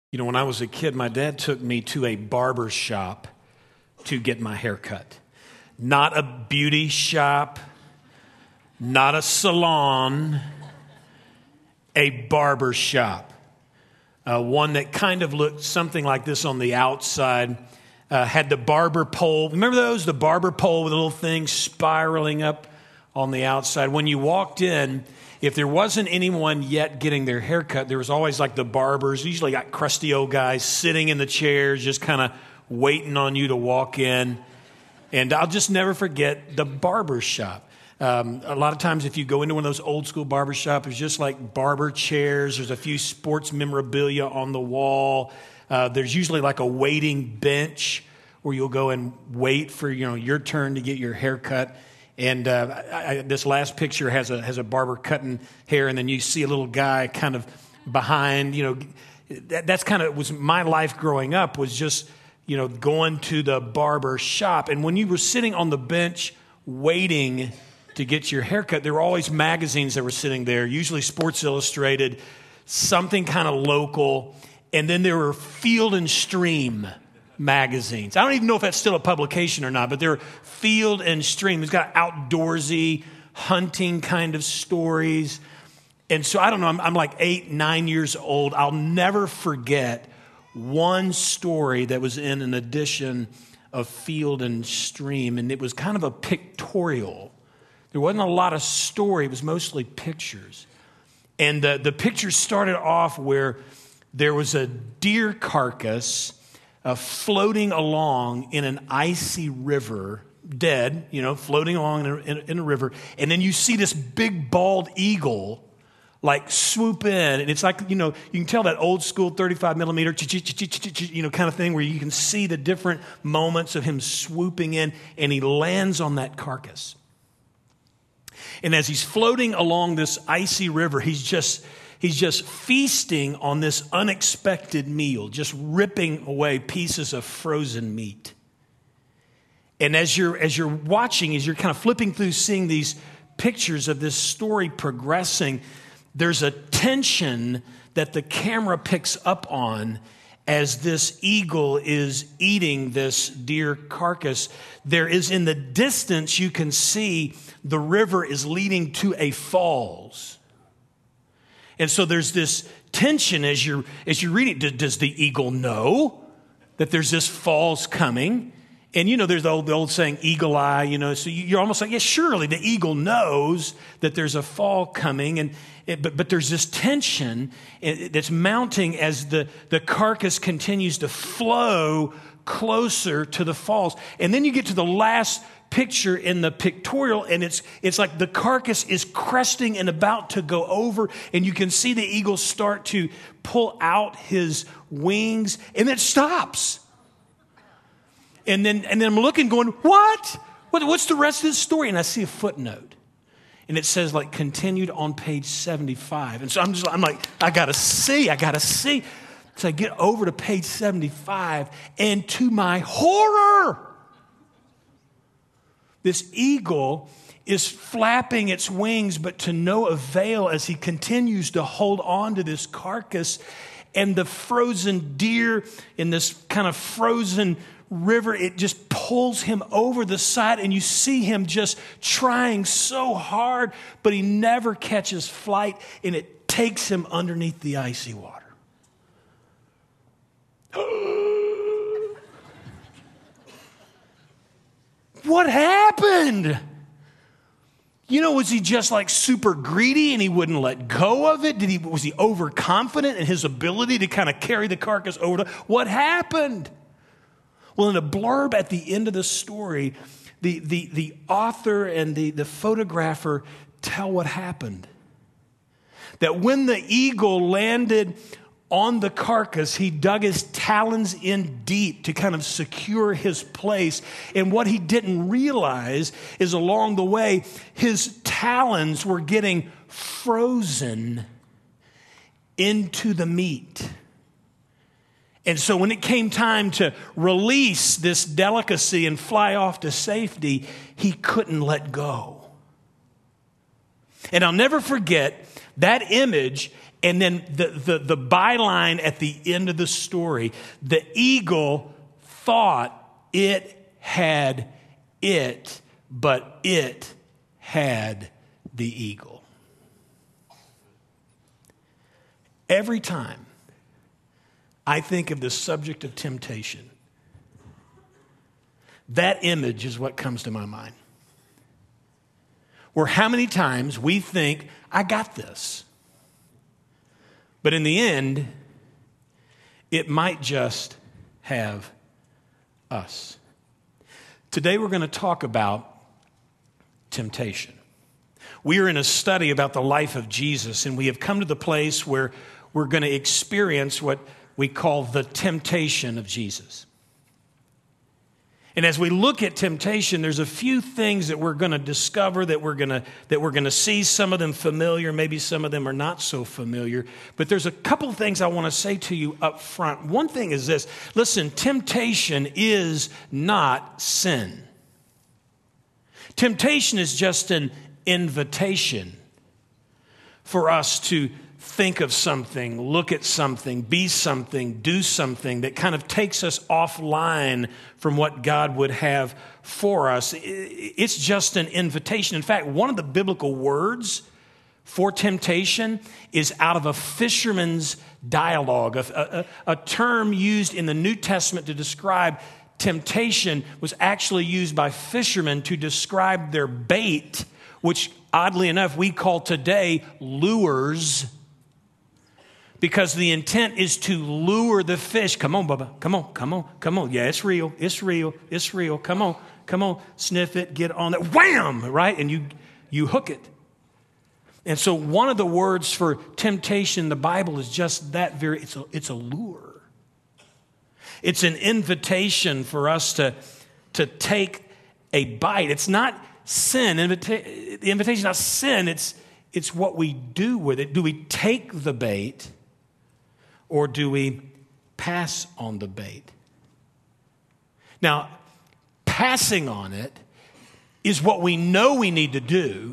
You know, when I was a kid, my dad took me to a barber shop to get my hair cut. Not a beauty shop, not a salon, a barber shop. One that kind of looked something like this on the outside. Had the barber pole. Remember those? The barber pole with a little thing spiraling up on the outside. When you walked in, if there wasn't anyone yet getting their hair cut, there was always like the barbers, usually got crusty old guys sitting in the chairs, just kind of waiting on you to walk in. And I'll just never forget the barber shop. A lot of times if you go into one of those old school barber shops, it's just like barber chairs. There's a few sports memorabilia on the wall. There's usually like a waiting bench where you'll go and wait for your turn to get your hair cut. And this last picture has a barber cutting hair, and then you see a little guy kind of behind. That's kind of was my life growing up, was just going to the barber shop. And when you were sitting on the bench waiting to get your hair cut, there were always magazines that were sitting there, usually Sports Illustrated, something kind of local, and then there were Field and Stream magazines. I don't even know if that's still a publication or not, but they're Field and Stream. It's got outdoorsy, hunting kind of stories. And so I don't know, I'm like 8, 9 years old. I'll never forget one story that was in an edition of Field and Stream, and it was kind of a pictorial. There wasn't a lot of story. It was mostly pictures. And the picture started off where there was a deer carcass floating along in an icy river, dead, floating along in a river. And then you see this big bald eagle like swoop in. And it's like, you can tell that old school 35 millimeter, kind of thing where you can see the different moments of him swooping in, and he lands on that carcass. And as he's floating along this icy river, he's just feasting on this unexpected meal, just ripping away pieces of frozen meat. And as you're watching, as you're kind of flipping through, seeing these pictures of this story progressing, there's a tension that the camera picks up on as this eagle is eating this deer carcass. There is, in the distance, you can see the river is leading to a falls. And so there's this tension as you're reading. Does the eagle know that there's this falls coming? And there's the old saying, eagle eye, so you're almost like, yeah, surely the eagle knows that there's a fall coming. But there's this tension that's mounting as the carcass continues to flow closer to the falls. And then you get to the last picture in the pictorial, and it's like the carcass is cresting and about to go over, and you can see the eagle start to pull out his wings, and it stops. And then I'm looking, going, what's the rest of this story? And I see a footnote, and it says like continued on page 75. And so I'm like, I gotta see. So I get over to page 75, and to my horror, this eagle is flapping its wings, but to no avail as he continues to hold on to this carcass. And the frozen deer in this kind of frozen river, it just pulls him over the side, and you see him just trying so hard, but he never catches flight, and it takes him underneath the icy water. What happened? Was he just like super greedy and he wouldn't let go of it? Was he overconfident in his ability to kind of carry the carcass over? What happened? Well, in a blurb at the end of the story, the author and the photographer tell what happened. That when the eagle landed on the carcass, he dug his talons in deep to kind of secure his place. And what he didn't realize is along the way, his talons were getting frozen into the meat. And so when it came time to release this delicacy and fly off to safety, he couldn't let go. And I'll never forget that image And then the byline at the end of the story, the eagle thought it had it, but it had the eagle. Every time I think of the subject of temptation, that image is what comes to my mind. Or how many times we think, I got this. But in the end, it might just have us. Today we're going to talk about temptation. We are in a study about the life of Jesus, and we have come to the place where we're going to experience what we call the temptation of Jesus. And as we look at temptation, there's a few things that we're going to discover, that we're going to see. Some of them familiar, maybe some of them are not so familiar. But there's a couple of things I want to say to you up front. One thing is this. Listen, temptation is not sin. Temptation is just an invitation for us to think of something, look at something, be something, do something that kind of takes us offline from what God would have for us. It's just an invitation. In fact, one of the biblical words for temptation is out of a fisherman's dialogue. A term used in the New Testament to describe temptation was actually used by fishermen to describe their bait, which oddly enough we call today lures, because the intent is to lure the fish. Come on, Bubba. Come on, come on, come on. Yeah, it's real. It's real. It's real. Come on, come on. Sniff it. Get on it. Wham! Right? And you hook it. And so one of the words for temptation in the Bible is just that very, it's a lure. It's an invitation for us to take a bite. It's not sin. The invitation is not sin. It's what we do with it. Do we take the bait, or do we pass on the bait? Now, passing on it is what we know we need to do,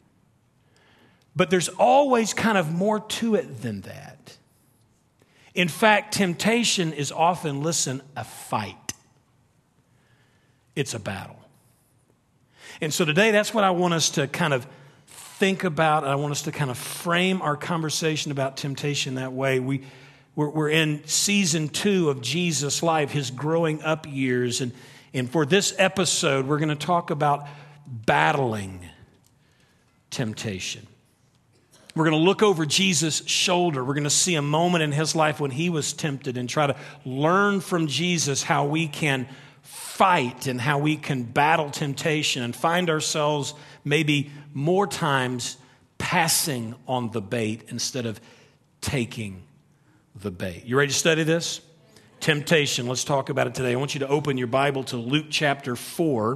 but there's always kind of more to it than that. In fact, temptation is often, listen, a fight. It's a battle. And so today, that's what I want us to kind of think about. I want us to kind of frame our conversation about temptation that way. We're in season 2 of Jesus' life, his growing up years. And for this episode, we're going to talk about battling temptation. We're going to look over Jesus' shoulder. We're going to see a moment in his life when he was tempted and try to learn from Jesus how we can fight and how we can battle temptation and find ourselves maybe more times passing on the bait instead of taking the bait. You ready to study this? Temptation. Let's talk about it today. I want you to open your Bible to Luke chapter 4.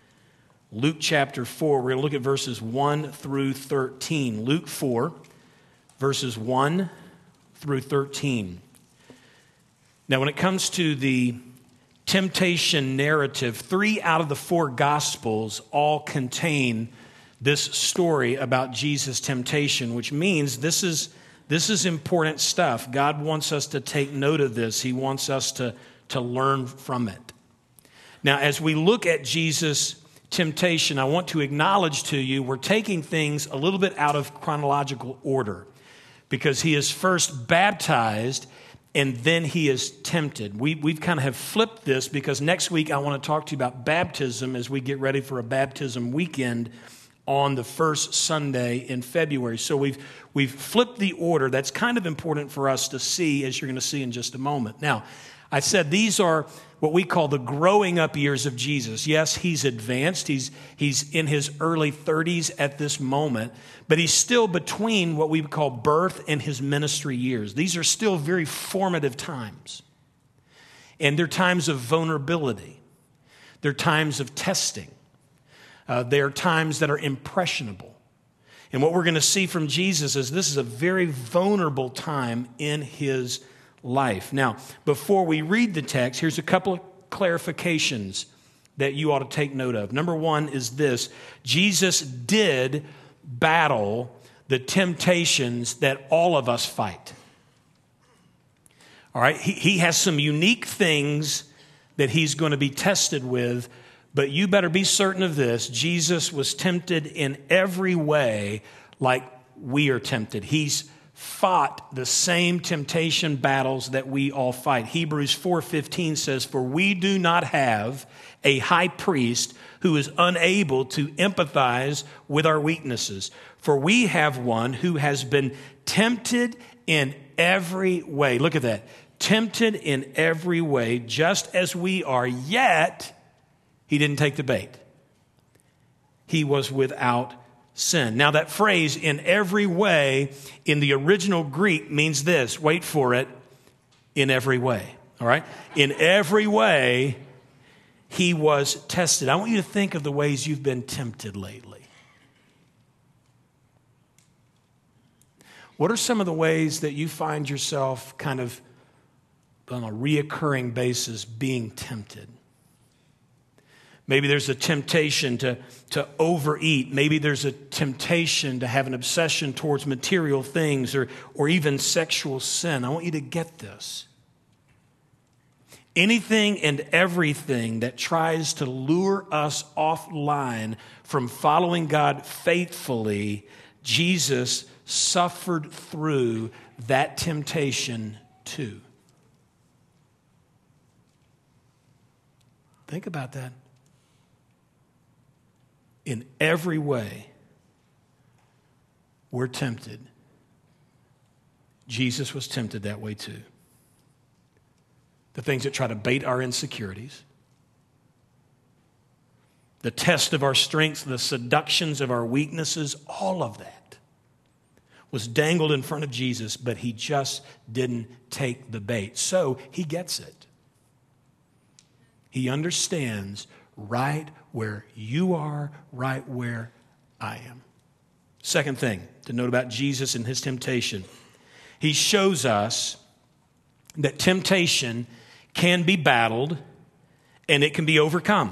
Luke chapter 4. We're going to look at verses 1 through 13. Luke 4, verses 1 through 13. Now, when it comes to the temptation narrative, 3 out of the 4 Gospels all contain this story about Jesus' temptation, which means this is important stuff. God wants us to take note of this. He wants us to learn from it. Now, as we look at Jesus' temptation, I want to acknowledge to you we're taking things a little bit out of chronological order, because he is first baptized and then he is tempted. We've kind of have flipped this, because next week I want to talk to you about baptism as we get ready for a baptism weekend on the first Sunday in February. So we've flipped the order. That's kind of important for us to see, as you're going to see in just a moment. Now, I said these are what we call the growing up years of Jesus. Yes, he's advanced. He's in his early 30s at this moment, but he's still between what we call birth and his ministry years. These are still very formative times. And they're times of vulnerability. They're times of testing. They are times that are impressionable. And what we're going to see from Jesus is this is a very vulnerable time in his life. Now, before we read the text, here's a couple of clarifications that you ought to take note of. Number one is this: Jesus did battle the temptations that all of us fight. All right, he has some unique things that he's going to be tested with, but you better be certain of this. Jesus was tempted in every way like we are tempted. He's fought the same temptation battles that we all fight. Hebrews 4:15 says, "For we do not have a high priest who is unable to empathize with our weaknesses. For we have one who has been tempted in every way." Look at that. Tempted in every way, just as we are, yet he didn't take the bait. He was without sin. Now that phrase, "in every way," in the original Greek means this. Wait for it. In every way. All right? In every way, he was tested. I want you to think of the ways you've been tempted lately. What are some of the ways that you find yourself kind of on a reoccurring basis being tempted? Maybe there's a temptation to overeat. Maybe there's a temptation to have an obsession towards material things or even sexual sin. I want you to get this. Anything and everything that tries to lure us offline from following God faithfully, Jesus suffered through that temptation too. Think about that. In every way, we're tempted. Jesus was tempted that way too. The things that try to bait our insecurities, the test of our strengths, the seductions of our weaknesses, all of that was dangled in front of Jesus, but he just didn't take the bait. So he gets it. He understands right where you are, right where I am. Second thing to note about Jesus and his temptation. He shows us that temptation can be battled and it can be overcome.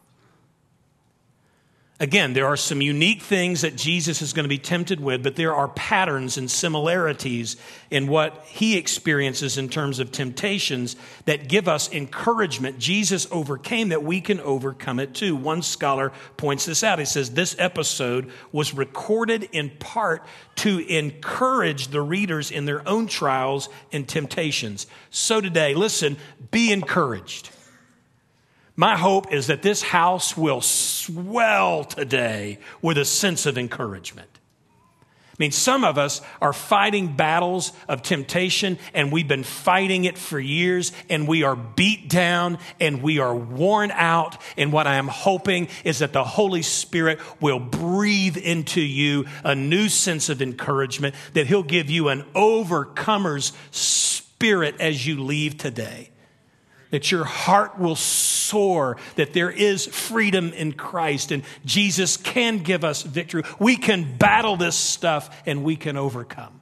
Again, there are some unique things that Jesus is going to be tempted with, but there are patterns and similarities in what he experiences in terms of temptations that give us encouragement. Jesus overcame that, we can overcome it too. One scholar points this out. He says this episode was recorded in part to encourage the readers in their own trials and temptations. So today, listen, be encouraged. My hope is that this house will swell today with a sense of encouragement. I mean, some of us are fighting battles of temptation, and we've been fighting it for years, and we are beat down, and we are worn out. And what I am hoping is that the Holy Spirit will breathe into you a new sense of encouragement, that he'll give you an overcomer's spirit as you leave today. That your heart will soar, that there is freedom in Christ, and Jesus can give us victory. We can battle this stuff, and we can overcome.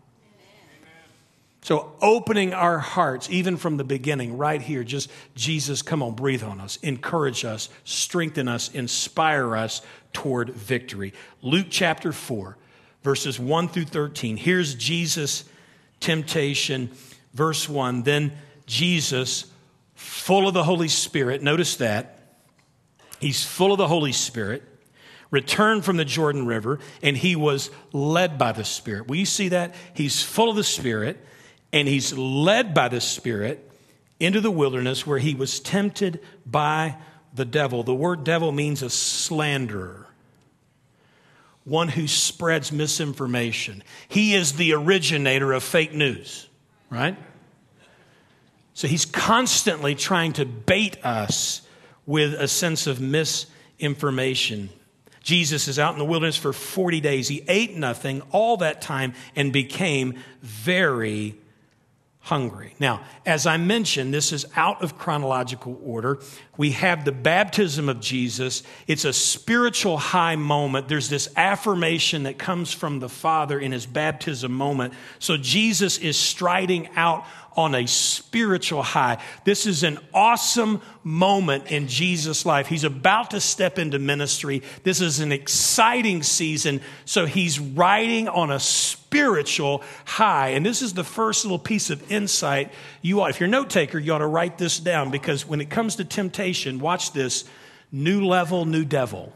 So opening our hearts, even from the beginning, right here, just Jesus, come on, breathe on us, encourage us, strengthen us, inspire us toward victory. Luke chapter 4, verses 1 through 13. Here's Jesus' temptation. Verse 1, then Jesus, full of the Holy Spirit, notice that. He's full of the Holy Spirit, returned from the Jordan River, and he was led by the Spirit. Will you see that? He's full of the Spirit, and he's led by the Spirit into the wilderness where he was tempted by the devil. The word devil means a slanderer, one who spreads misinformation. He is the originator of fake news, right? So he's constantly trying to bait us with a sense of misinformation. Jesus is out in the wilderness for 40 days. He ate nothing all that time and became very hungry. Now, as I mentioned, this is out of chronological order. We have the baptism of Jesus. It's a spiritual high moment. There's this affirmation that comes from the Father in his baptism moment. So Jesus is striding out on a spiritual high. This is an awesome moment in Jesus' life. He's about to step into ministry. This is an exciting season. So he's riding on a spiritual high. And this is the first little piece of insight if you're a note taker, you ought to write this down, because when it comes to temptation, watch this: new level, new devil.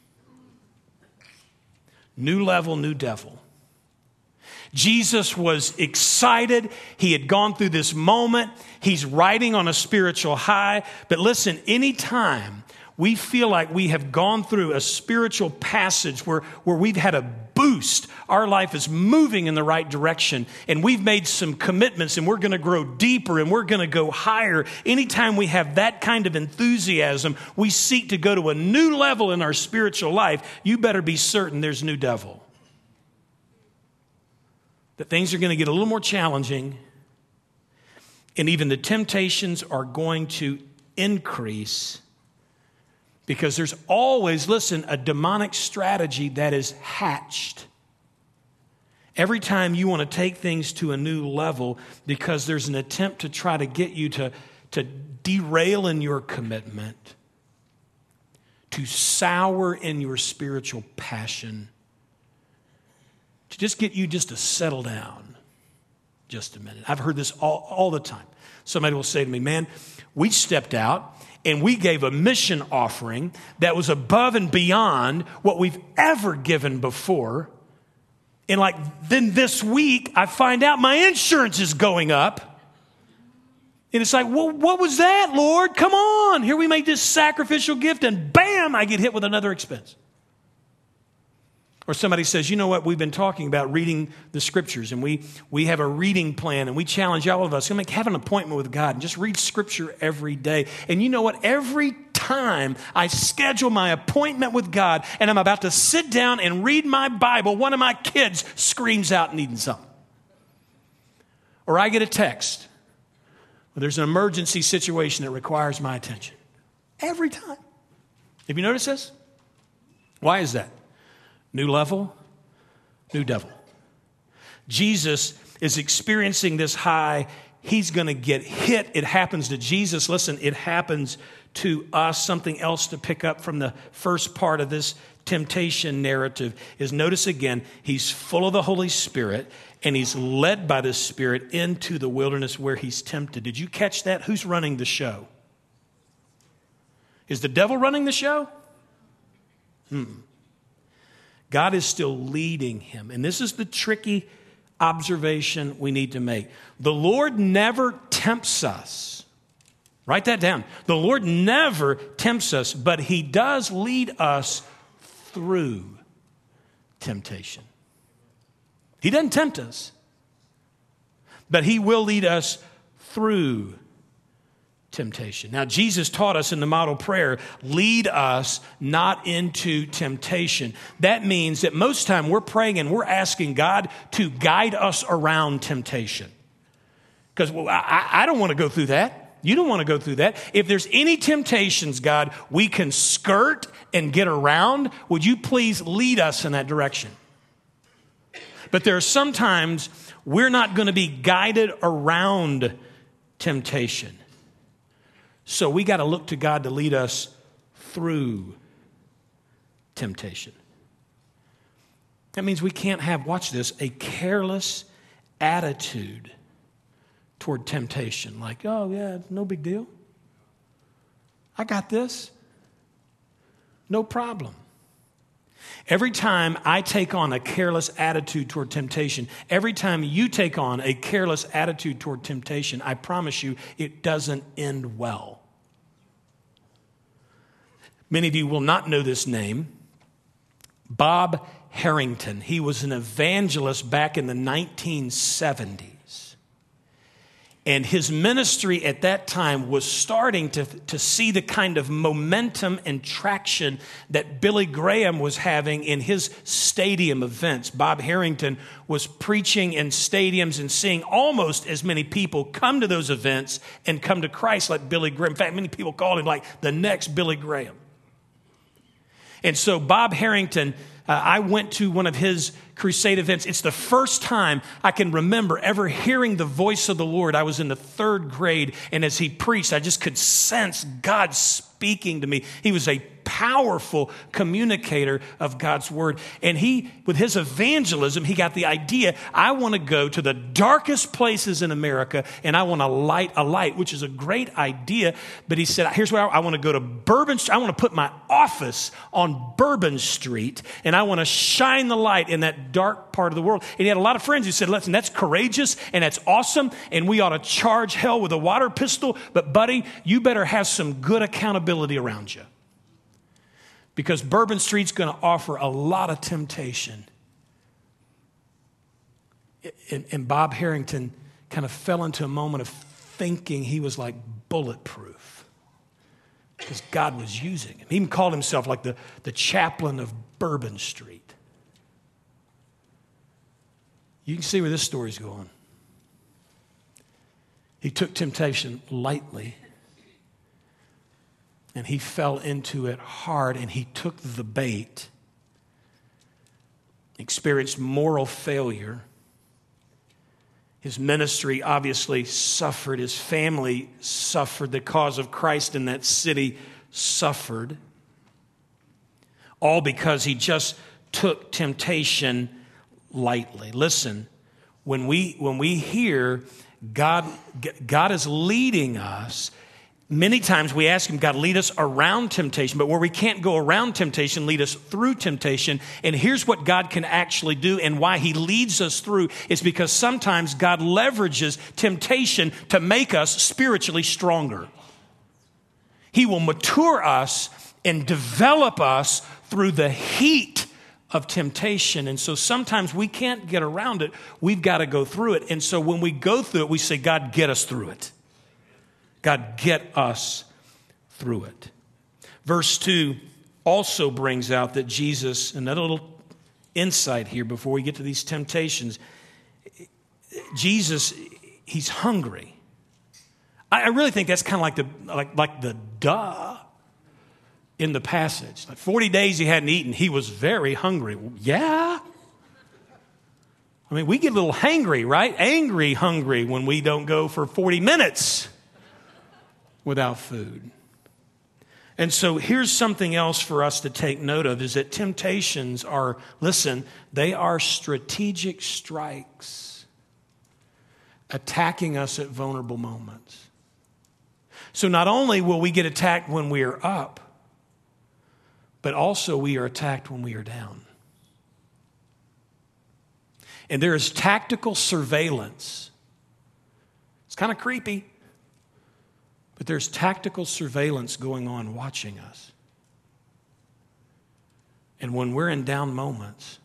New level, new devil. Jesus was excited. He had gone through this moment. He's riding on a spiritual high. But listen, anytime we feel like we have gone through a spiritual passage where we've had a boost, our life is moving in the right direction, and we've made some commitments, and we're going to grow deeper, and we're going to go higher. Anytime we have that kind of enthusiasm, we seek to go to a new level in our spiritual life, you better be certain there's new devil. That things are going to get a little more challenging, and even the temptations are going to increase, because there's always, listen, a demonic strategy that is hatched every time you want to take things to a new level, because there's an attempt to try to get you to derail in your commitment, to sour in your spiritual passion, to just get you just to settle down just a minute. I've heard this all the time. Somebody will say to me, man, we stepped out and we gave a mission offering that was above and beyond what we've ever given before. And then this week, I find out my insurance is going up. And it's like, well, what was that, Lord? Come on. Here we make this sacrificial gift, and bam, I get hit with another expense. Or somebody says, you know what, we've been talking about reading the scriptures, and we have a reading plan, and we challenge all of us to have an appointment with God and just read scripture every day. And you know what, every time I schedule my appointment with God and I'm about to sit down and read my Bible, one of my kids screams out needing something. Or I get a text where there's an emergency situation that requires my attention. Every time. Have you noticed this? Why is that? New level, new devil. Jesus is experiencing this high. He's going to get hit. It happens to Jesus. Listen, it happens to us. Something else to pick up from the first part of this temptation narrative is, notice again, he's full of the Holy Spirit, and he's led by the Spirit into the wilderness where he's tempted. Did you catch that? Who's running the show? Is the devil running the show? God is still leading him. And this is the tricky observation we need to make. The Lord never tempts us. Write that down. The Lord never tempts us, but he does lead us through temptation. He doesn't tempt us, but he will lead us through temptation. Now, Jesus taught us in the model prayer, lead us not into temptation. That means that most time we're praying and we're asking God to guide us around temptation. Because I don't want to go through that. You don't want to go through that. If there's any temptations, God, we can skirt and get around, would you please lead us in that direction? But there are sometimes we're not going to be guided around temptation. So we got to look to God to lead us through temptation. That means we can't have, watch this, a careless attitude toward temptation. Like, oh yeah, no big deal. I got this. No problem. Every time I take on a careless attitude toward temptation, every time you take on a careless attitude toward temptation, I promise you it doesn't end well. Many of you will not know this name. Bob Harrington. He was an evangelist back in the 1970s. And his ministry at that time was starting to see the kind of momentum and traction that Billy Graham was having in his stadium events. Bob Harrington was preaching in stadiums and seeing almost as many people come to those events and come to Christ like Billy Graham. In fact, many people called him like the next Billy Graham. And so Bob Harrington, I went to one of his crusade events. It's the first time I can remember ever hearing the voice of the Lord. I was in the 3rd grade, and as he preached, I just could sense God speaking to me. He was a powerful communicator of God's word. And he, with his evangelism, he got the idea, I want to go to the darkest places in America and I want to light a light, which is a great idea. But he said, here's where I want to go to Bourbon Street. I want to put my office on Bourbon Street and I want to shine the light in that dark part of the world. And he had a lot of friends who said, listen, that's courageous and that's awesome. And we ought to charge hell with a water pistol. But buddy, you better have some good accountability around you. Because Bourbon Street's going to offer a lot of temptation. And Bob Harrington kind of fell into a moment of thinking he was like bulletproof. Because God was using him. He even called himself like the chaplain of Bourbon Street. You can see where this story's going. He took temptation lightly. And he fell into it hard, and he took the bait, experienced moral failure. His ministry obviously suffered. His family suffered. The cause of Christ in that city suffered. All because he just took temptation lightly. Listen, when we hear God is leading us, many times we ask him, God, lead us around temptation, but where we can't go around temptation, lead us through temptation. And here's what God can actually do and why he leads us through is because sometimes God leverages temptation to make us spiritually stronger. He will mature us and develop us through the heat of temptation. And so sometimes we can't get around it. We've got to go through it. And so when we go through it, we say, God, get us through it. God, get us through it. Verse 2 also brings out that Jesus, another little insight here before we get to these temptations, Jesus, he's hungry. I really think that's kind of like the duh in the passage. Like 40 days he hadn't eaten. He was very hungry. Well, yeah. I mean, we get a little hangry, right? Angry, hungry when we don't go for 40 minutes without food. And so here's something else for us to take note of is that temptations are, listen, they are strategic strikes attacking us at vulnerable moments. So not only will we get attacked when we are up, but also we are attacked when we are down. And there is tactical surveillance. It's kind of creepy. But there's tactical surveillance going on watching us. And when we're in down moments,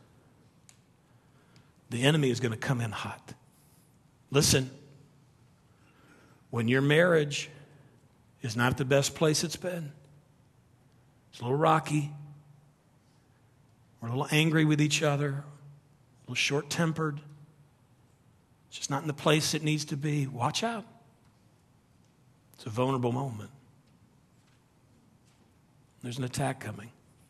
the enemy is going to come in hot. Listen, when your marriage is not the best place it's been, it's a little rocky, we're a little angry with each other, a little short-tempered, it's just not in the place it needs to be, watch out. It's a vulnerable moment. There's an attack coming.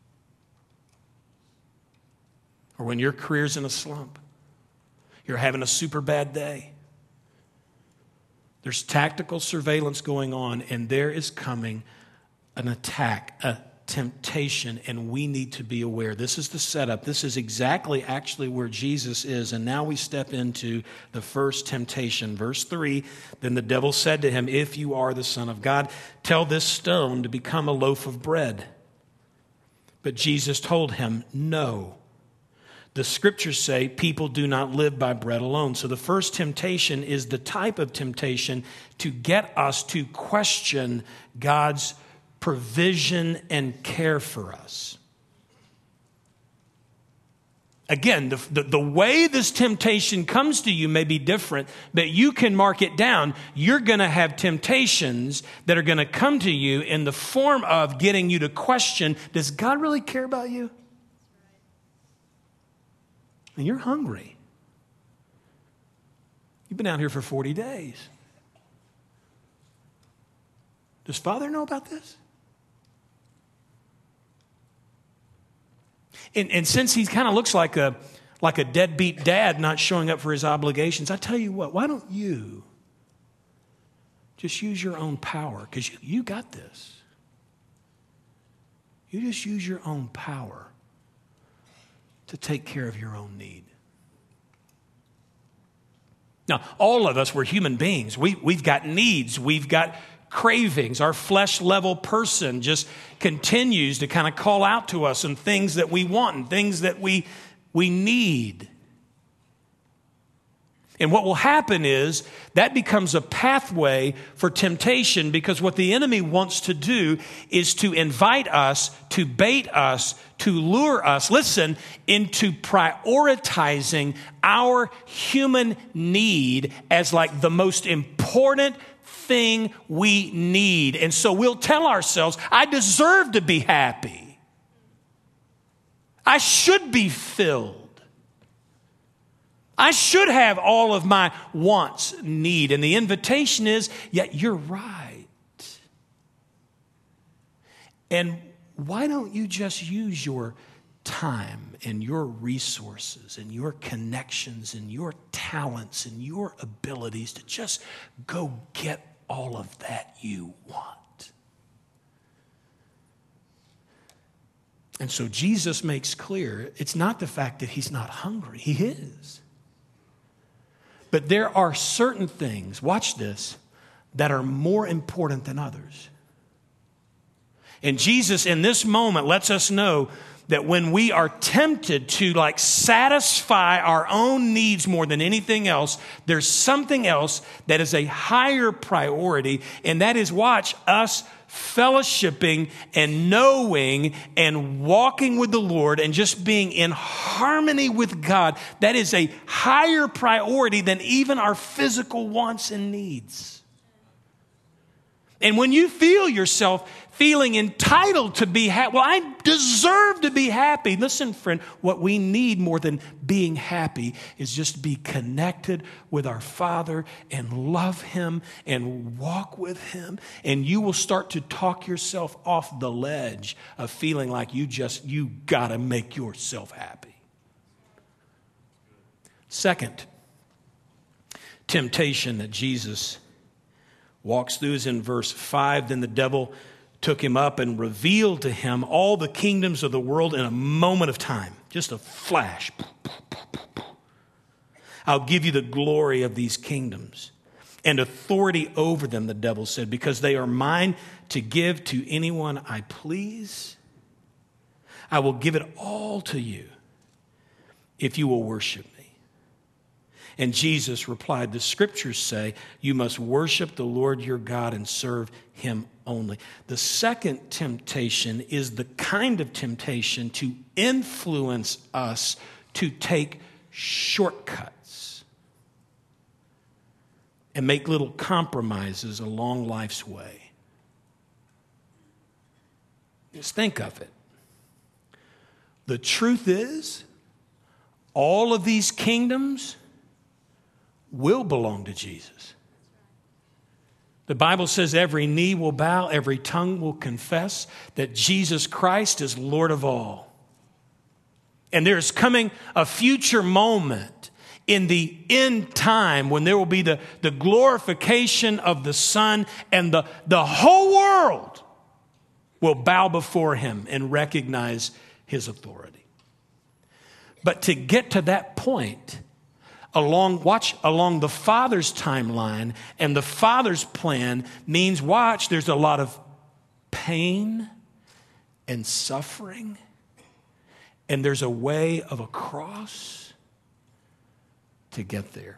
Or when your career's in a slump, you're having a super bad day. There's tactical surveillance going on, and there is coming an attack, a temptation, and we need to be aware. This is the setup. This is exactly actually where Jesus is. And now we step into the first temptation. Verse 3, then the devil said to him, if you are the Son of God, tell this stone to become a loaf of bread. But Jesus told him, no. The scriptures say people do not live by bread alone. So the first temptation is the type of temptation to get us to question God's provision and care for us. Again, the way this temptation comes to you may be different, but you can mark it down. You're going to have temptations that are going to come to you in the form of getting you to question, does God really care about you? And you're hungry. You've been out here for 40 days. Does Father know about this? And since he kind of looks like a deadbeat dad not showing up for his obligations, I tell you what, why don't you just use your own power? Because you got this. You just use your own power to take care of your own need. Now, all of us, we're human beings. We've got needs. We've got cravings. Our flesh level person just continues to kind of call out to us and things that we want and things that we need. And what will happen is that becomes a pathway for temptation, because what the enemy wants to do is to invite us, to bait us, to lure us, listen, into prioritizing our human need as like the most important thing we need. And so we'll tell ourselves, I deserve to be happy. I should be filled. I should have all of my wants, need. And the invitation is, yeah, you're right. And why don't you just use your time and your resources and your connections and your talents and your abilities to just go get all of that you want? And so Jesus makes clear, it's not the fact that he's not hungry. He is. But there are certain things, watch this, that are more important than others. And Jesus in this moment lets us know that when we are tempted to like satisfy our own needs more than anything else, there's something else that is a higher priority, and that is, watch, us fellowshipping and knowing and walking with the Lord and just being in harmony with God. That is a higher priority than even our physical wants and needs. And when you feel yourself feeling entitled to be happy, well, I deserve to be happy. Listen, friend, what we need more than being happy is just to be connected with our Father and love Him and walk with Him. And you will start to talk yourself off the ledge of feeling like you got to make yourself happy. Second temptation that Jesus walks through is in verse 5. Then the devil took him up and revealed to him all the kingdoms of the world in a moment of time. Just a flash. I'll give you the glory of these kingdoms and authority over them, the devil said, because they are mine to give to anyone I please. I will give it all to you if you will worship me. And Jesus replied, the scriptures say you must worship the Lord your God and serve Him only. The second temptation is the kind of temptation to influence us to take shortcuts and make little compromises along life's way. Just think of it. The truth is, all of these kingdoms will belong to Jesus. The Bible says every knee will bow, every tongue will confess that Jesus Christ is Lord of all. And there is coming a future moment in the end time when there will be the glorification of the Son, and the whole world will bow before Him and recognize His authority. But to get to that point, along the Father's timeline and the Father's plan means, watch, there's a lot of pain and suffering, and there's a way of a cross to get there.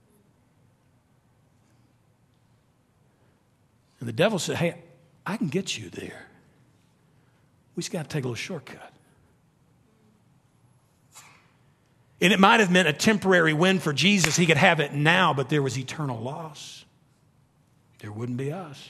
And the devil said, hey, I can get you there. We just got to take a little shortcut. And it might have meant a temporary win for Jesus. He could have it now, but there was eternal loss. There wouldn't be us.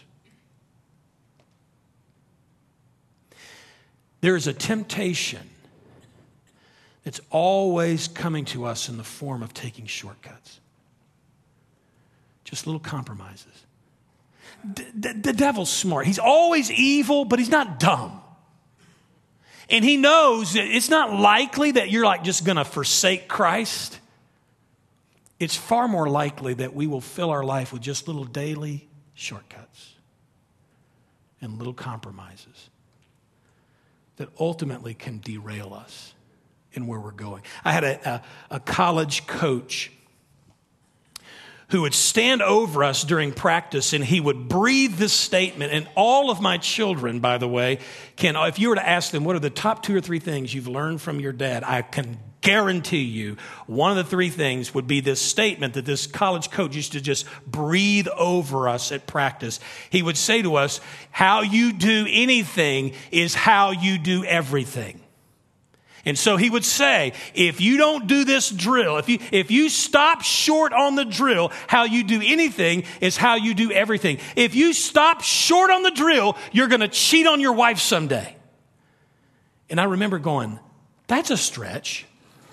There is a temptation that's always coming to us in the form of taking shortcuts. Just little compromises. The devil's smart. He's always evil, but he's not dumb. And he knows that it's not likely that you're like just going to forsake Christ. It's far more likely that we will fill our life with just little daily shortcuts and little compromises that ultimately can derail us in where we're going. I had a college coach who would stand over us during practice, and he would breathe this statement. And all of my children, by the way, can, if you were to ask them, what are the top 2 or 3 things you've learned from your dad? I can guarantee you one of the 3 things would be this statement that this college coach used to just breathe over us at practice. He would say to us, how you do anything is how you do everything. And so he would say, if you don't do this drill, if you stop short on the drill, how you do anything is how you do everything. If you stop short on the drill, you're going to cheat on your wife someday. And I remember going, that's a stretch.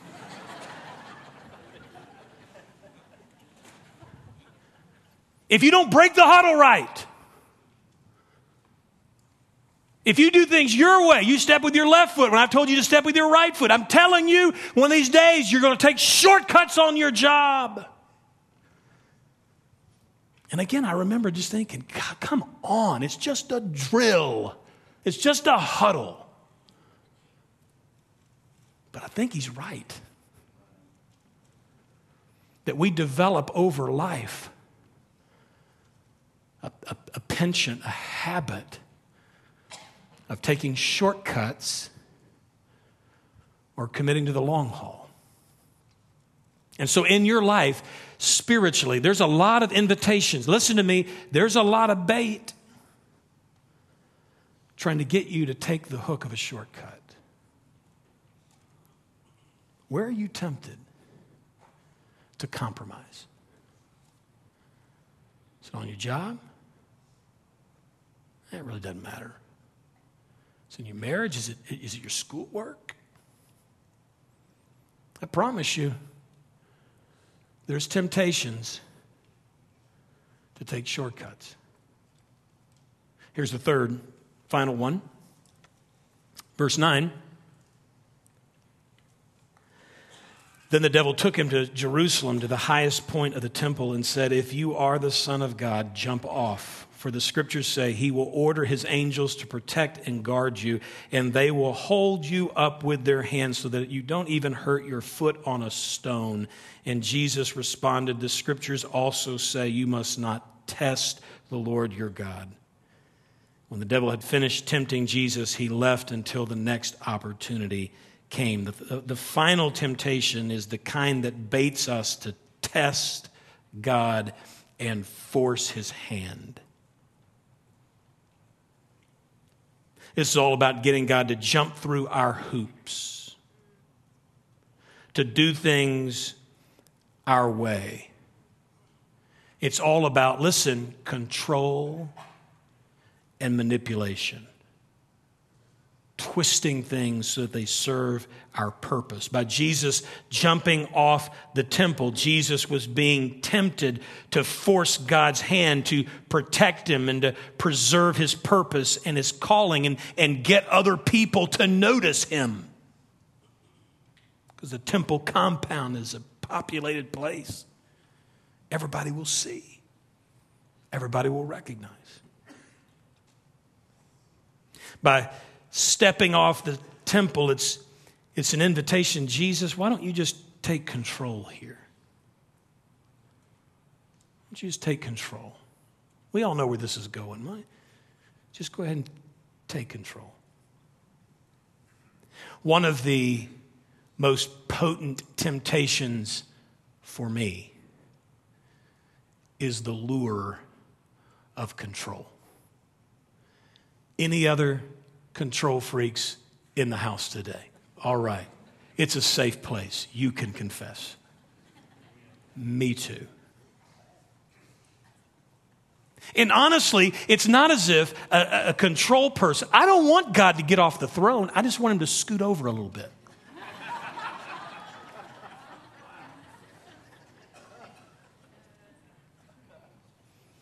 If you don't break the huddle right, if you do things your way, you step with your left foot when I've told you to step with your right foot. I'm telling you, one of these days you're going to take shortcuts on your job. And again, I remember just thinking, God, come on, it's just a drill. It's just a huddle. But I think he's right. That we develop over life a penchant, a habit of taking shortcuts or committing to the long haul. And so in your life, spiritually, there's a lot of invitations. Listen to me, there's a lot of bait trying to get you to take the hook of a shortcut. Where are you tempted to compromise? Is it on your job? It really doesn't matter. Is it in your marriage? Is it your schoolwork? I promise you, there's temptations to take shortcuts. Here's the third, final one. Verse 9. Then the devil took him to Jerusalem, to the highest point of the temple, and said, if you are the Son of God, jump off. For the scriptures say, he will order his angels to protect and guard you, and they will hold you up with their hands so that you don't even hurt your foot on a stone. And Jesus responded, the scriptures also say, you must not test the Lord your God. When the devil had finished tempting Jesus, he left until the next opportunity came. The final temptation is the kind that baits us to test God and force his hand. This is all about getting God to jump through our hoops, to do things our way. It's all about, listen, control and manipulation. Twisting things so that they serve our purpose. By Jesus jumping off the temple, Jesus was being tempted to force God's hand to protect him and to preserve his purpose and his calling and get other people to notice him. Because the temple compound is a populated place. Everybody will see. Everybody will recognize. By stepping off the temple, it's an invitation. Jesus, why don't you just take control here? Why don't you just take control? We all know where this is going, right? Just go ahead and take control. One of the most potent temptations for me is the lure of control. Any other control freaks in the house today? All right. It's a safe place. You can confess. Me too. And honestly, it's not as if a control person, I don't want God to get off the throne. I just want him to scoot over a little bit.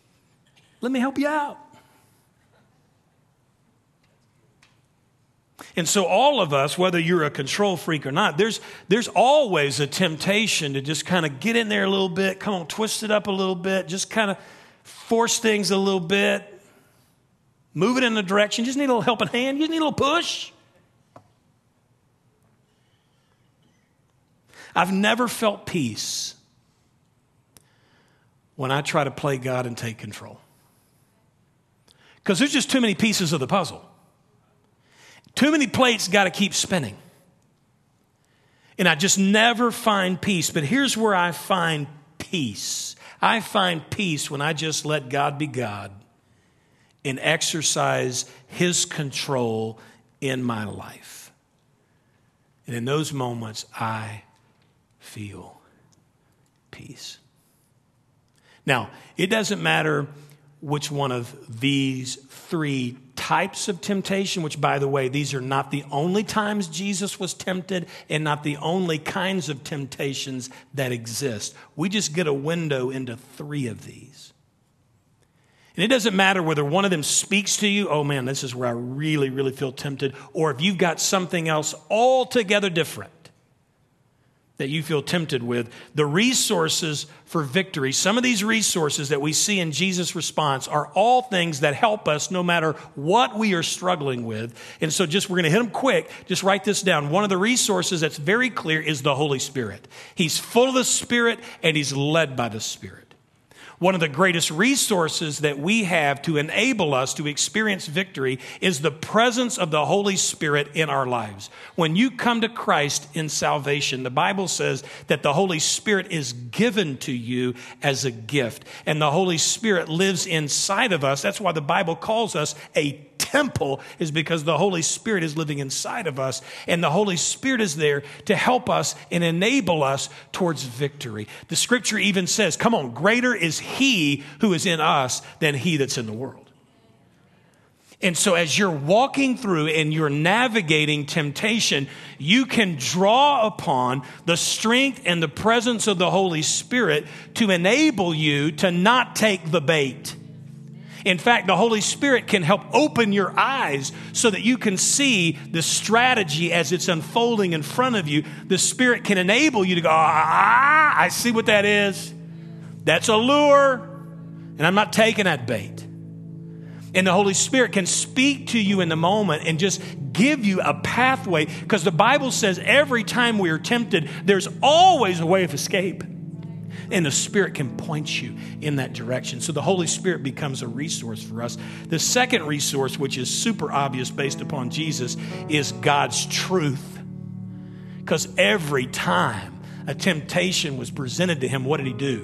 Let me help you out. And so all of us, whether you're a control freak or not, there's always a temptation to just kind of get in there a little bit, come on, twist it up a little bit, just kind of force things a little bit, move it in a direction. You just need a little helping hand. You just need a little push. I've never felt peace when I try to play God and take control. Because there's just too many pieces of the puzzle. Too many plates got to keep spinning. And I just never find peace. But here's where I find peace. I find peace when I just let God be God and exercise His control in my life. And in those moments, I feel peace. Now, it doesn't matter which one of these three types of temptation, which, by the way, these are not the only times Jesus was tempted and not the only kinds of temptations that exist. We just get a window into three of these. And it doesn't matter whether one of them speaks to you, oh man, this is where I really, really feel tempted, or if you've got something else altogether different that you feel tempted with. The resources for victory, some of these resources that we see in Jesus' response are all things that help us no matter what we are struggling with. And so we're going to hit them quick. Just write this down. One of the resources that's very clear is the Holy Spirit. He's full of the Spirit and He's led by the Spirit. One of the greatest resources that we have to enable us to experience victory is the presence of the Holy Spirit in our lives. When you come to Christ in salvation, the Bible says that the Holy Spirit is given to you as a gift. And the Holy Spirit lives inside of us. That's why the Bible calls us a temple, is because the Holy Spirit is living inside of us, and the Holy Spirit is there to help us and enable us towards victory. The scripture even says, come on, greater is He who is in us than he that's in the world. And so as you're walking through and you're navigating temptation, you can draw upon the strength and the presence of the Holy Spirit to enable you to not take the bait. In fact, the Holy Spirit can help open your eyes so that you can see the strategy as it's unfolding in front of you. The Spirit can enable you to go, I see what that is. That's a lure, and I'm not taking that bait. And the Holy Spirit can speak to you in the moment and just give you a pathway, because the Bible says every time we are tempted, there's always a way of escape. And the Spirit can point you in that direction. So the Holy Spirit becomes a resource for us. The second resource, which is super obvious based upon Jesus, is God's truth. Because every time a temptation was presented to Him, what did He do?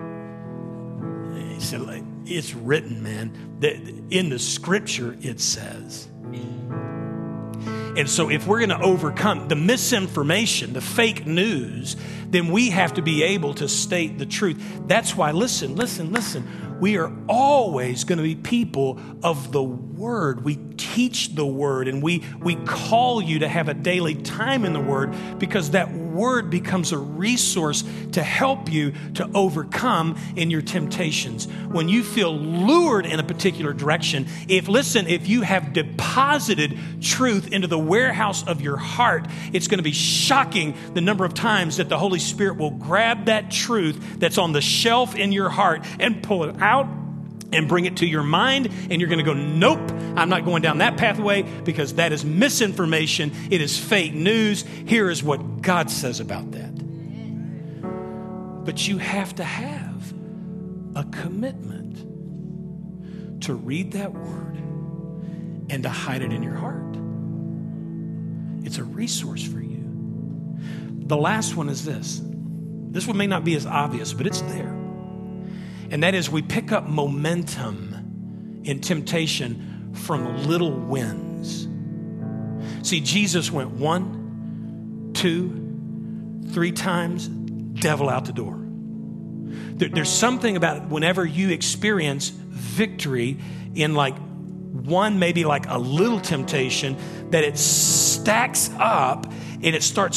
He said, it's written, man. In the scripture, it says. And so if we're going to overcome the misinformation, the fake news, then we have to be able to state the truth. That's why, listen. We are always going to be people of the Word. We teach the Word, and we call you to have a daily time in the Word, because that Word becomes a resource to help you to overcome in your temptations. When you feel lured in a particular direction, if you have deposited truth into the warehouse of your heart, it's going to be shocking the number of times that the Holy Spirit will grab that truth that's on the shelf in your heart and pull it out and bring it to your mind, and you're going to go, nope, I'm not going down that pathway, because that is misinformation. It is fake news. Here is what God says about that. But you have to have a commitment to read that word and to hide it in your heart. It's a resource for you. The last one is this. This one may not be as obvious, but it's there. And that is, we pick up momentum in temptation from little wins. See, Jesus went 1, 2, 3 times, devil out the door. There's something about whenever you experience victory in like one, maybe like a little temptation, that it stacks up and it starts to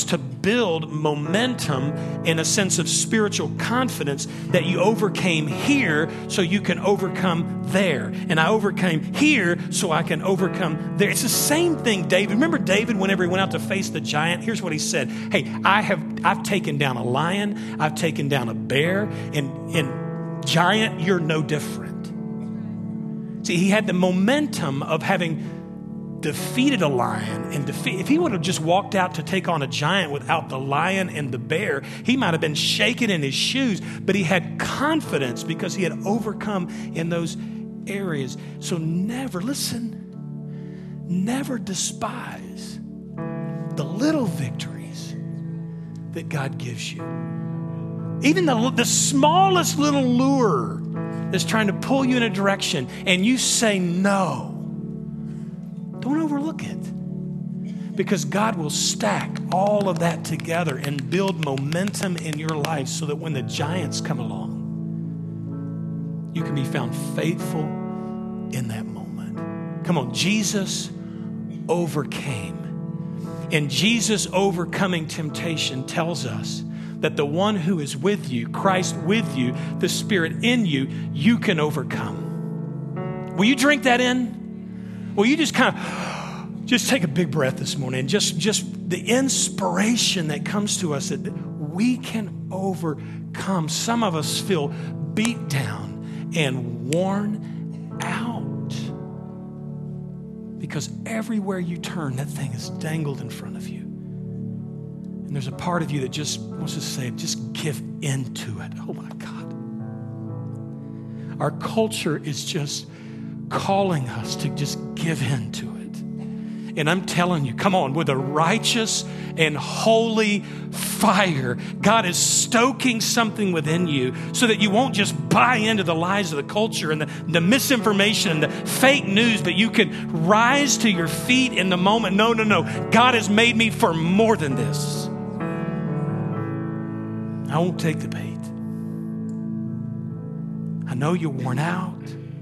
build momentum and a sense of spiritual confidence that you overcame here so you can overcome there. And I overcame here so I can overcome there. It's the same thing, David. Remember David, whenever he went out to face the giant? Here's what he said. Hey, I've taken down a lion. I've taken down a bear. And giant, you're no different. See, he had the momentum of having defeated a lion. And if he would have just walked out to take on a giant without the lion and the bear, he might have been shaking in his shoes. But he had confidence because he had overcome in those areas. So never despise the little victories that God gives you. Even the smallest little lure that's trying to pull you in a direction and you say no. Don't overlook it, because God will stack all of that together and build momentum in your life so that when the giants come along, you can be found faithful in that moment. Come on, Jesus overcame. And Jesus overcoming temptation tells us that the one who is with you, Christ with you, the Spirit in you, you can overcome. Will you drink that in? Will you just just take a big breath this morning and just the inspiration that comes to us that we can overcome. Some of us feel beat down and worn out because everywhere you turn, that thing is dangled in front of you. And there's a part of you that just wants to say, just give into it. Oh my God. Our culture is just calling us to just give in to it. And I'm telling you, come on, with a righteous and holy fire, God is stoking something within you so that you won't just buy into the lies of the culture and the misinformation and the fake news, but you can rise to your feet in the moment. No. God has made me for more than this. I won't take the bait. I know you're worn out.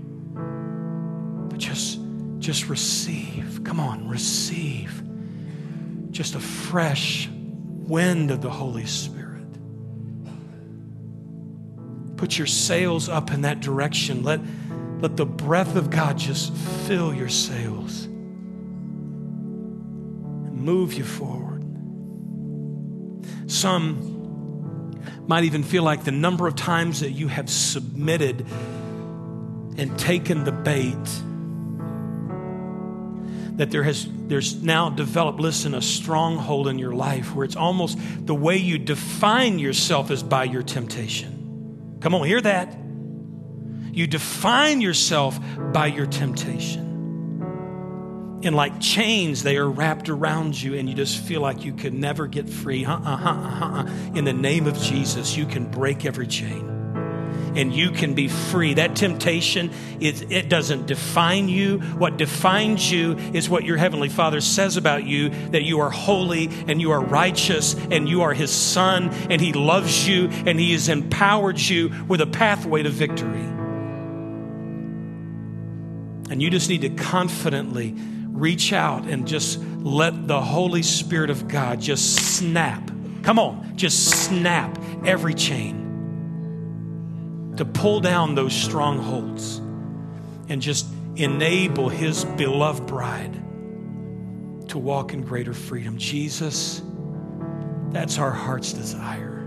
Just receive. Come on, receive. Just a fresh wind of the Holy Spirit. Put your sails up in that direction. Let the breath of God just fill your sails and move you forward. Some might even feel like the number of times that you have submitted and taken the bait, that there's now developed, listen, a stronghold in your life where it's almost the way you define yourself is by your temptation. Come on, hear that. You define yourself by your temptation. And like chains, they are wrapped around you and you just feel like you could never get free. In the name of Jesus, you can break every chain. And you can be free. That temptation, it doesn't define you. What defines you is what your Heavenly Father says about you, that you are holy and you are righteous and you are His Son and He loves you and He has empowered you with a pathway to victory. And you just need to confidently reach out and just let the Holy Spirit of God just snap. Come on, just snap every chain. To pull down those strongholds and just enable His beloved bride to walk in greater freedom. Jesus, that's our heart's desire.